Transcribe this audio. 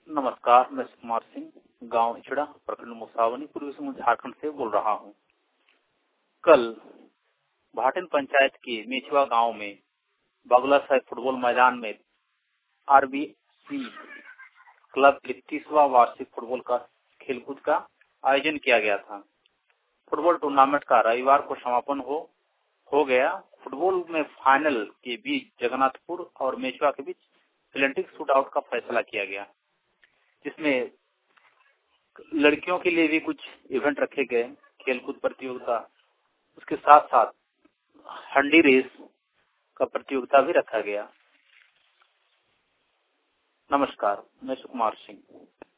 नमस्कार, मैं सुकुमार सिंह गांव इचड़ा प्रखंड मुसावनी पूर्वी सिंहभूम झारखंड से बोल रहा हूं। कल भाटिन पंचायत के मेचवा गांव में बागुला साहिब फुटबॉल मैदान में आरबीसी क्लब के 30वां वार्षिक फुटबॉल का खेलकूद का आयोजन किया गया था। फुटबॉल टूर्नामेंट का रविवार को समापन हो गया। फुटबॉल में फाइनल के बीच जगन्नाथपुर और मेचवा के बीच पेनल्टी शूटआउट का फैसला किया गया, जिसमें लड़कियों के लिए भी कुछ इवेंट रखे गए, खेलकूद प्रतियोगिता, उसके साथ साथ हंडी रेस का प्रतियोगिता भी रखा गया। नमस्कार, मैं सुकुमार सिंह।